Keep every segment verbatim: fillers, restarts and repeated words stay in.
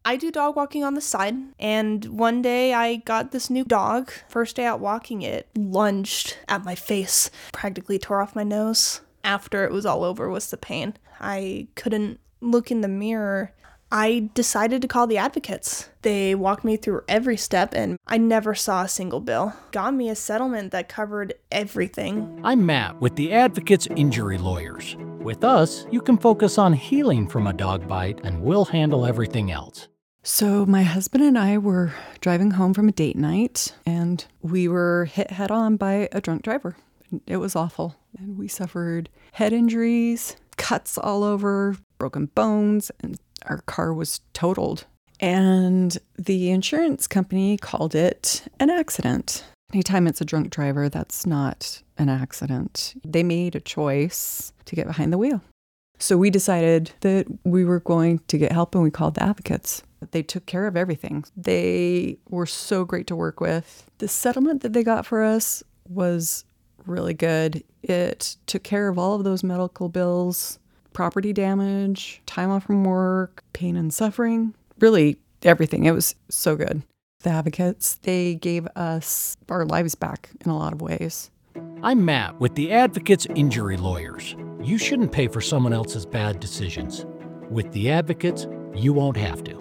I do dog walking on the side, and one day I got this new dog. First day out walking it, lunged at my face, practically tore off my nose. After it was all over was the pain. I couldn't look in the mirror. I decided to call the advocates. They walked me through every step, and I never saw a single bill. Got me a settlement that covered everything. I'm Matt with the Advocates Injury Lawyers. With us, you can focus on healing from a dog bite, and we'll handle everything else. So my husband and I were driving home from a date night, and we were hit head on by a drunk driver. It was awful. And we suffered head injuries, cuts all over, broken bones, and our car was totaled. And the insurance company called it an accident. Anytime it's a drunk driver, that's not an accident. They made a choice to get behind the wheel. So we decided that we were going to get help, and we called the advocates. They took care of everything. They were so great to work with. The settlement that they got for us was really good. It took care of all of those medical bills, property damage, time off from work, pain and suffering, really everything. It was so good. The advocates, they gave us our lives back in a lot of ways. I'm Matt with the Advocates Injury Lawyers. You shouldn't pay for someone else's bad decisions. With the Advocates, you won't have to.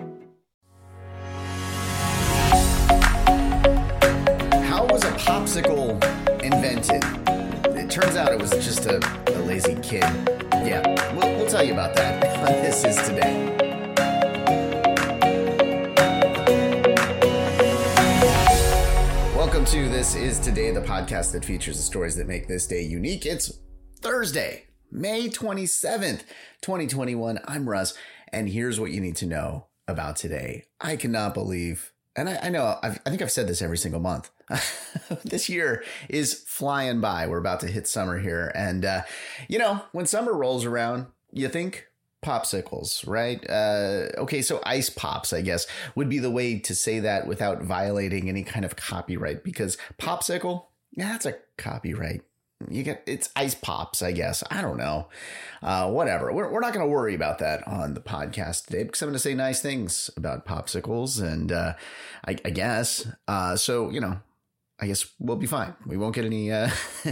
How was a popsicle invented? It turns out it was just a, a lazy kid. Yeah, we'll, we'll tell you about that on This Is Today. Welcome to This Is Today, the podcast that features the stories that make this day unique. It's Thursday, May twenty-seventh, twenty twenty-one. I'm Russ, and here's what you need to know about today. I cannot believe, and I, I know, I've, I think I've said this every single month. This year is flying by. We're about to hit summer here. And, uh, you know, when summer rolls around, you think popsicles, right? Uh, okay, so ice pops, I guess, would be the way to say that without violating any kind of copyright, because popsicle, yeah, that's a copyright. You get it's ice pops, I guess. I don't know. Uh, whatever. We're, we're not going to worry about that on the podcast today, because I'm going to say nice things about popsicles, and uh, I, I guess. Uh, so, you know, I guess we'll be fine. We won't get any uh,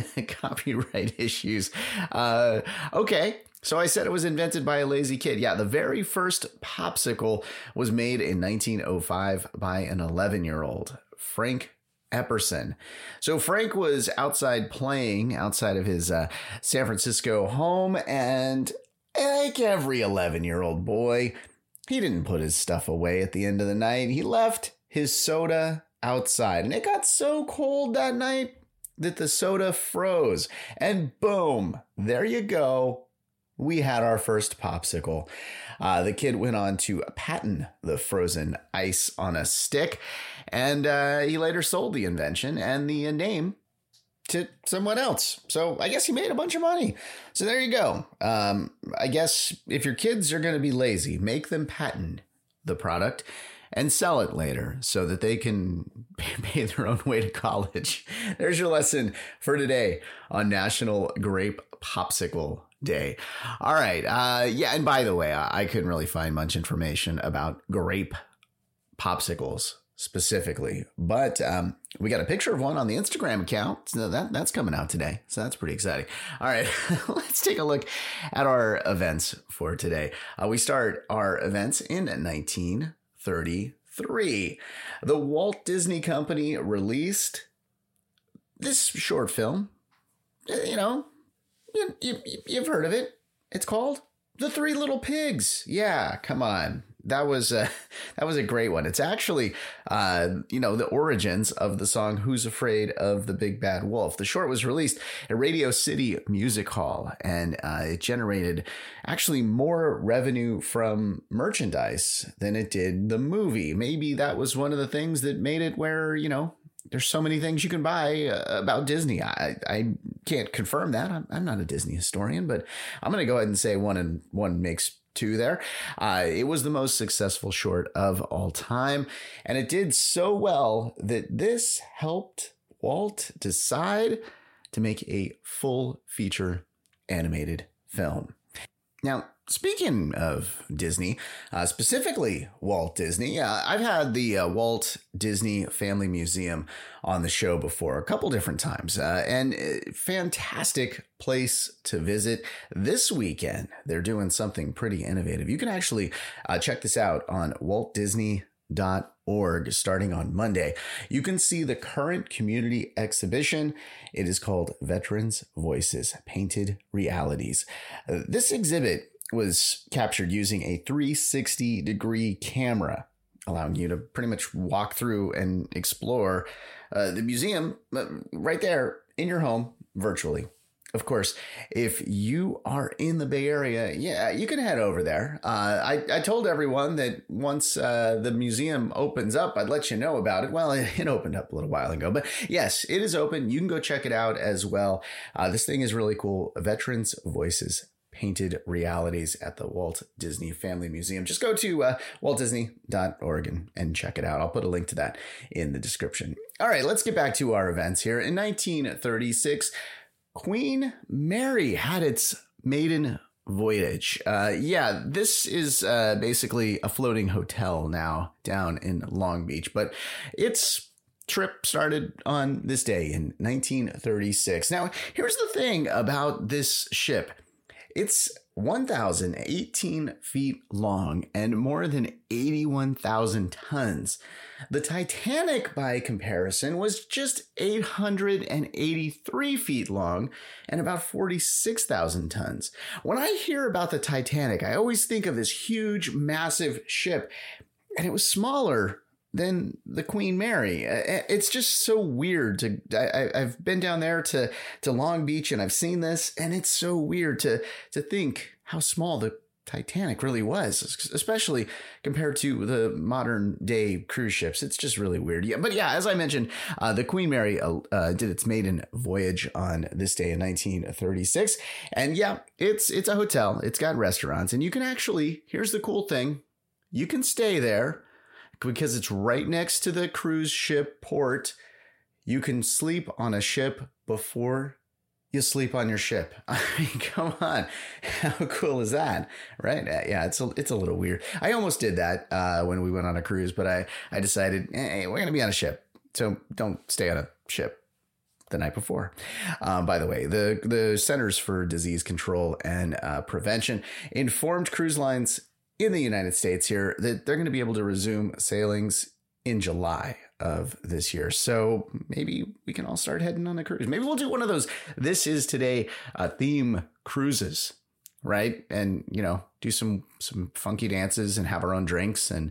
copyright issues. Uh, okay. So I said it was invented by a lazy kid. Yeah, the very first popsicle was made in nineteen oh five by an eleven-year-old, Frank Epperson. So Frank was outside playing outside of his uh, San Francisco home, and like every eleven-year-old boy, he didn't put his stuff away at the end of the night. He left his soda outside, and it got so cold that night that the soda froze, and boom, there you go. We had our first popsicle. Uh, the kid went on to patent the frozen ice on a stick, and uh, he later sold the invention and the uh, name to someone else. So I guess he made a bunch of money. So there you go. Um, I guess if your kids are going to be lazy, make them patent the product and sell it later so that they can pay their own way to college. There's your lesson for today on National Grape Popsicle Day. All right. Uh, yeah. And by the way, I, I couldn't really find much information about grape popsicles specifically, but um, we got a picture of one on the Instagram account. So that, that's coming out today. So that's pretty exciting. All right. Let's take a look at our events for today. Uh, we start our events in nineteen thirty-three. The Walt Disney Company released this short film. You know, you, you, you've heard of it. It's called The Three Little Pigs. Yeah, come on. That was a, that was a great one. It's actually, uh, you know, the origins of the song Who's Afraid of the Big Bad Wolf. The short was released at Radio City Music Hall, and uh, it generated actually more revenue from merchandise than it did the movie. Maybe that was one of the things that made it where, you know, there's so many things you can buy uh, about Disney. I, I can't confirm that. I'm, I'm not a Disney historian, but I'm going to go ahead and say one and one makes two there. Uh, it was the most successful short of all time, and it did so well that this helped Walt decide to make a full feature animated film. Now, speaking of Disney, uh, specifically Walt Disney, uh, I've had the uh, Walt Disney Family Museum on the show before a couple different times, uh, and uh, fantastic place to visit. This weekend, they're doing something pretty innovative. You can actually uh, check this out on walt disney dot org starting on Monday. You can see the current community exhibition. It is called Veterans Voices, Painted Realities. Uh, this exhibit was captured using a three sixty degree camera, allowing you to pretty much walk through and explore uh, the museum uh, right there in your home virtually. Of course, if you are in the Bay Area, yeah, you can head over there. Uh, I, I told everyone that once uh, the museum opens up, I'd let you know about it. Well, it, it opened up a little while ago, but yes, it is open. You can go check it out as well. Uh, this thing is really cool. Veterans Voices, Painted Realities at the Walt Disney Family Museum. Just go to uh, walt disney dot org and, and check it out. I'll put a link to that in the description. All right, let's get back to our events here. In nineteen thirty-six, Queen Mary had its maiden voyage. Uh, yeah, this is uh, basically a floating hotel now down in Long Beach, but its trip started on this day in nineteen thirty-six. Now, here's the thing about this ship. It's one thousand eighteen feet long and more than eighty-one thousand tons. The Titanic, by comparison, was just eight hundred eighty-three feet long and about forty-six thousand tons. When I hear about the Titanic, I always think of this huge, massive ship, and it was smaller than the Queen Mary. It's just so weird to, I, I've been down there to, to Long Beach and I've seen this, and it's so weird to, to think how small the Titanic really was, especially compared to the modern day cruise ships. It's just really weird. Yeah, but yeah, as I mentioned, uh, the Queen Mary uh, uh, did its maiden voyage on this day in nineteen thirty-six. And yeah, it's, it's a hotel. It's got restaurants, and you can actually, here's the cool thing. You can stay there because it's right next to the cruise ship port. You can sleep on a ship before you sleep on your ship. I mean, come on. How cool is that? Right? Yeah, it's a, it's a little weird. I almost did that uh, when we went on a cruise, but I, I decided, hey, we're going to be on a ship, so don't stay on a ship the night before. Um, by the way, the, the Centers for Disease Control and uh, Prevention informed cruise lines in the United States here that they're going to be able to resume sailings in July of this year. So maybe we can all start heading on a cruise. Maybe we'll do one of those This Is Today uh, theme cruises, right? And, you know, do some some funky dances and have our own drinks. And,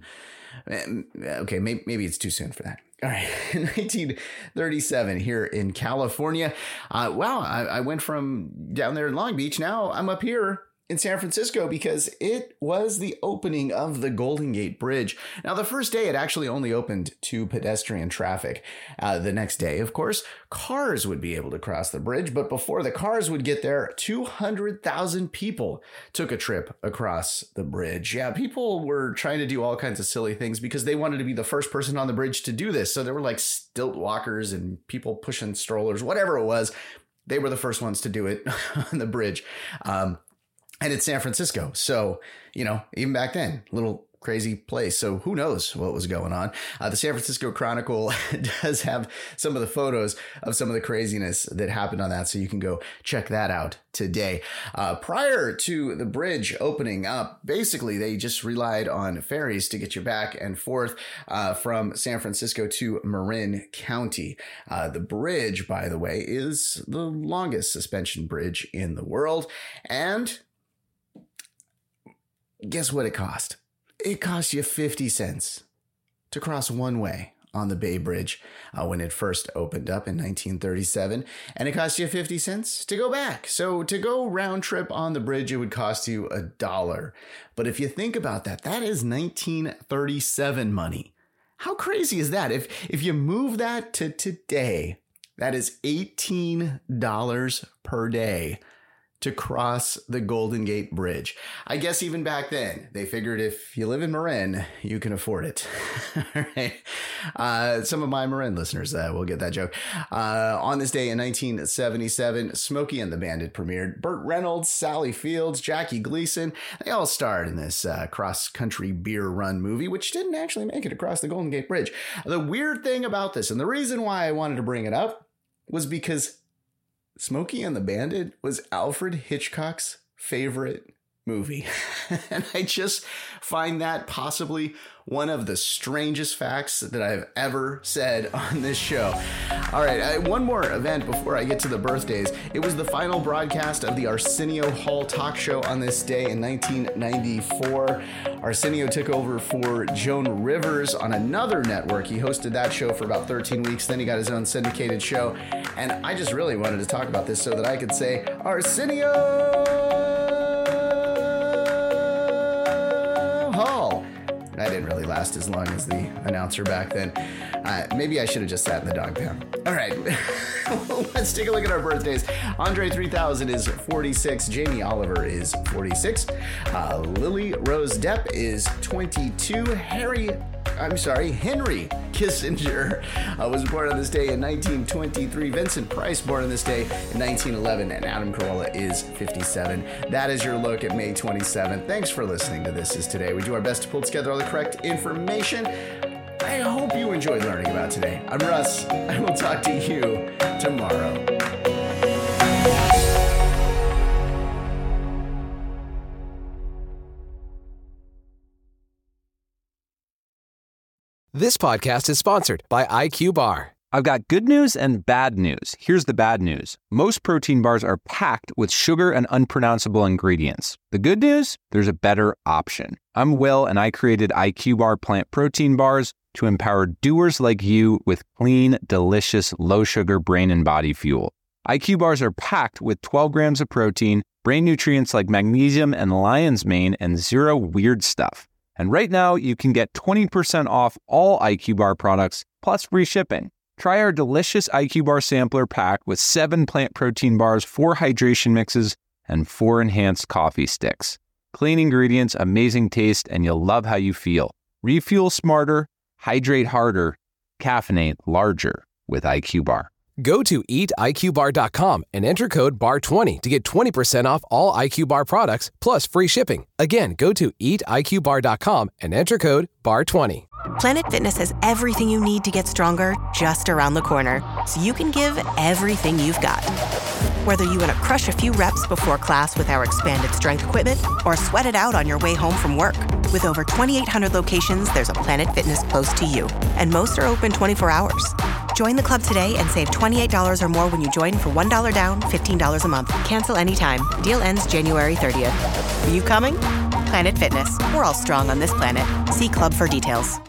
and okay, maybe, maybe it's too soon for that. All right, in nineteen thirty-seven here in California. Uh, wow, I, I went from down there in Long Beach. Now I'm up here in San Francisco because it was the opening of the Golden Gate Bridge. Now, the first day, it actually only opened to pedestrian traffic. Uh, the next day, of course, cars would be able to cross the bridge. But before the cars would get there, two hundred thousand people took a trip across the bridge. Yeah, people were trying to do all kinds of silly things because they wanted to be the first person on the bridge to do this. So there were like stilt walkers and people pushing strollers, whatever it was. They were the first ones to do it on the bridge. Um, And it's San Francisco. So, you know, even back then, little crazy place. So who knows what was going on? Uh, the San Francisco Chronicle does have some of the photos of some of the craziness that happened on that. So you can go check that out today. Uh, prior to the bridge opening up, basically, they just relied on ferries to get you back and forth uh, from San Francisco to Marin County. Uh, the bridge, by the way, is the longest suspension bridge in the world. And guess what it cost? It cost you fifty cents to cross one way on the Bay Bridge uh, when it first opened up in nineteen thirty-seven. And it cost you fifty cents to go back. So to go round trip on the bridge, it would cost you a dollar. But if you think about that, that is nineteen thirty-seven money. How crazy is that? If, if you move that to today, that is eighteen dollars per day to cross the Golden Gate Bridge. I guess even back then, they figured if you live in Marin, you can afford it. All right. Uh, some of my Marin listeners uh, will get that joke. Uh, on this day in nineteen seventy-seven, Smokey and the Bandit premiered. Burt Reynolds, Sally Fields, Jackie Gleason, they all starred in this uh, cross-country beer run movie, which didn't actually make it across the Golden Gate Bridge. The weird thing about this, and the reason why I wanted to bring it up, was because Smokey and the Bandit was Alfred Hitchcock's favorite movie. And I just find that possibly one of the strangest facts that I've ever said on this show. All right, I, one more event before I get to the birthdays. It was the final broadcast of the Arsenio Hall talk show on this day in nineteen ninety-four. Arsenio took over for Joan Rivers on another network. He hosted that show for about thirteen weeks. Then he got his own syndicated show. And I just really wanted to talk about this so that I could say, Arsenio Hall. I didn't really last as long as the announcer back then. Uh, maybe I should have just sat in the dog pound. All right, let's take a look at our birthdays. Andre three thousand is forty-six. Jamie Oliver is forty-six. Uh, Lily Rose Depp is twenty-two. Harry, I'm sorry, Henry Kissinger uh, was born on this day in nineteen twenty-three. Vincent Price born on this day in nineteen eleven. And Adam Carolla is fifty-seven. That is your look at May twenty-seventh. Thanks for listening to This Is Today. We do our best to pull together all the correct information. I hope you enjoyed learning about today. I'm Russ. I will talk to you tomorrow. This podcast is sponsored by I Q Bar. I've got good news and bad news. Here's the bad news. Most protein bars are packed with sugar and unpronounceable ingredients. The good news? There's a better option. I'm Will, and I created I Q Bar plant protein bars to empower doers like you with clean, delicious, low-sugar brain and body fuel. I Q Bars are packed with twelve grams of protein, brain nutrients like magnesium and lion's mane, and zero weird stuff. And right now, you can get twenty percent off all I Q Bar products, plus free shipping. Try our delicious I Q Bar sampler pack with seven plant protein bars, four hydration mixes, and four enhanced coffee sticks. Clean ingredients, amazing taste, and you'll love how you feel. Refuel smarter, hydrate harder, caffeinate larger with I Q Bar. Go to eat I Q bar dot com and enter code bar twenty to get twenty percent off all I Q Bar products, plus free shipping. Again, go to eat I Q bar dot com and enter code bar twenty. Planet Fitness has everything you need to get stronger just around the corner, so you can give everything you've got. Whether you want to crush a few reps before class with our expanded strength equipment or sweat it out on your way home from work. With over twenty-eight hundred locations, there's a Planet Fitness close to you, and most are open twenty-four hours. Join the club today and save twenty-eight dollars or more when you join for one dollar down, fifteen dollars a month. Cancel anytime. Deal ends January thirtieth. Are you coming? Planet Fitness. We're all strong on this planet. See club for details.